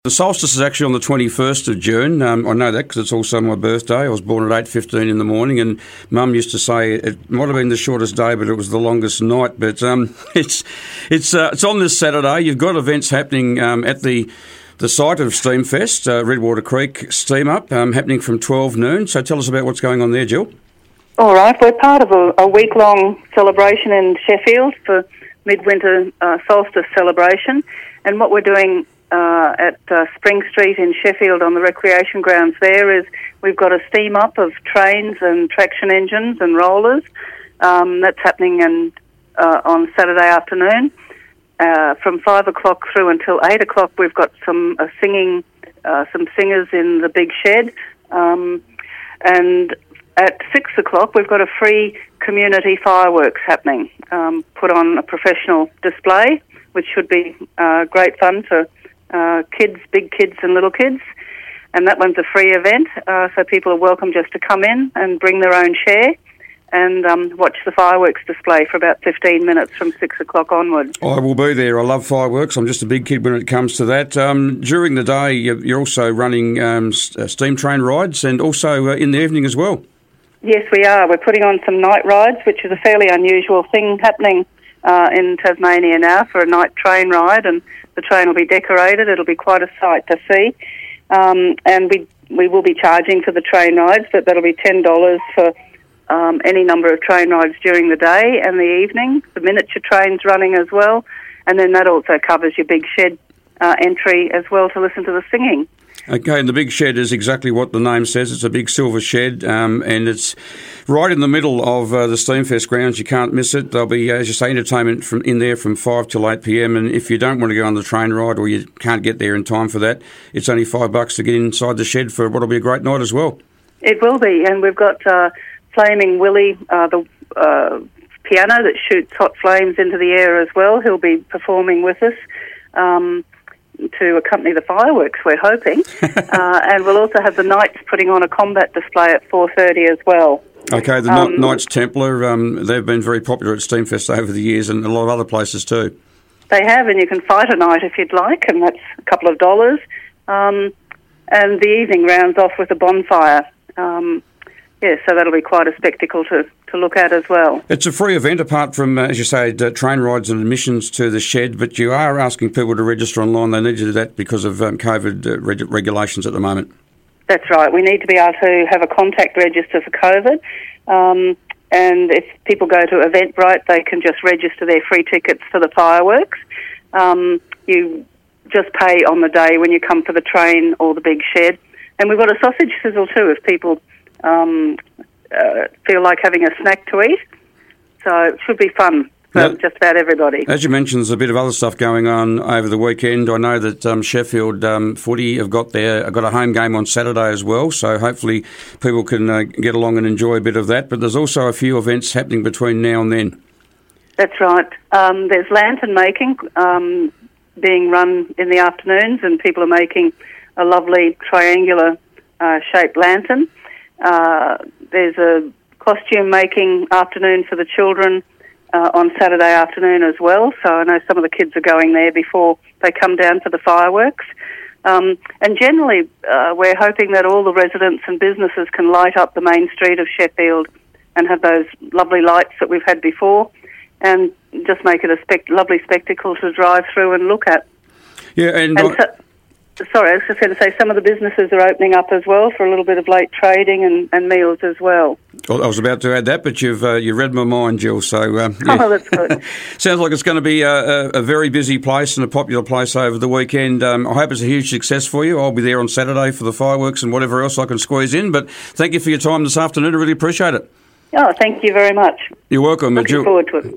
The solstice is actually on the 21st of June. I know that because it's also my birthday. I was born at 8:15 in the morning, and Mum used to say it might have been the shortest day, but it was the longest night. But it's on this Saturday. You've got events happening at the site of Steamfest, Redwater Creek Steam Up, happening from 12 noon. So tell us about what's going on there, Jill. All right, we're part of a week-long celebration in Sheffield for midwinter solstice celebration, and what we're doing at Spring Street in Sheffield on the recreation grounds there is we've got a steam up of trains and traction engines and rollers. That's happening on Saturday afternoon. From 5 o'clock through until 8 o'clock we've got some singers in the big shed. And at 6 o'clock we've got a free community fireworks happening, put on a professional display, which should be great fun for kids, big kids and little kids, and that one's a free event, so people are welcome just to come in and bring their own share and watch the fireworks display for about 15 minutes from 6 o'clock onwards. I will be there. I love fireworks. I'm just a big kid when it comes to that. During the day, you're also running steam train rides and also in the evening as well. Yes, we are. We're putting on some night rides, which is a fairly unusual thing happening in Tasmania now for a night train ride, and the train will be decorated. It'll be quite a sight to see. And we will be charging for the train rides, but that'll be $10 for any number of train rides during the day and the evening. The miniature trains running as well. And then that also covers your big shed entry as well to listen to the singing. Okay, and the big shed is exactly what the name says. It's a big silver shed, and it's right in the middle of the Steamfest grounds. You can't miss it. There'll be, as you say, entertainment in there from 5 till 8 p.m, and if you don't want to go on the train ride or you can't get there in time for that, it's only $5 to get inside the shed for what will be a great night as well. It will be, and we've got Flaming Willie, the piano that shoots hot flames into the air as well. He'll be performing with us to accompany the fireworks, we're hoping. And we'll also have the Knights putting on a combat display at 4:30 as well. Okay, the Knights Templar, they've been very popular at Steamfest over the years and a lot of other places too. They have, and you can fight a night if you'd like, and that's a couple of dollars. And the evening rounds off with a bonfire. So that'll be quite a spectacle to look at as well. It's a free event apart from, as you say, train rides and admissions to the shed, but you are asking people to register online. They need to do that because of COVID regulations at the moment. That's right. We need to be able to have a contact register for COVID. And if people go to Eventbrite, they can just register their free tickets for the fireworks. You just pay on the day when you come for the train or the big shed. And we've got a sausage sizzle too if people feel like having a snack to eat. So it should be fun for just about everybody. As you mentioned, there's a bit of other stuff going on over the weekend. I know that Sheffield Footy have got a home game on Saturday as well, so hopefully people can get along and enjoy a bit of that. But there's also a few events happening between now and then. That's right. There's lantern making being run in the afternoons, and people are making a lovely triangular shaped lantern. There's a costume making afternoon for the children on Saturday afternoon as well, so I know some of the kids are going there before they come down for the fireworks. And generally we're hoping that all the residents and businesses can light up the main street of Sheffield and have those lovely lights that we've had before and just make it a lovely spectacle to drive through and look at. Yeah, Sorry, I was just going to say some of the businesses are opening up as well for a little bit of late trading and meals as well. I was about to add that, but you've read my mind, Jill. So Oh, that's good. Sounds like it's going to be a very busy place and a popular place over the weekend. I hope it's a huge success for you. I'll be there on Saturday for the fireworks and whatever else I can squeeze in. But thank you for your time this afternoon. I really appreciate it. Oh, thank you very much. You're welcome. Looking forward to it.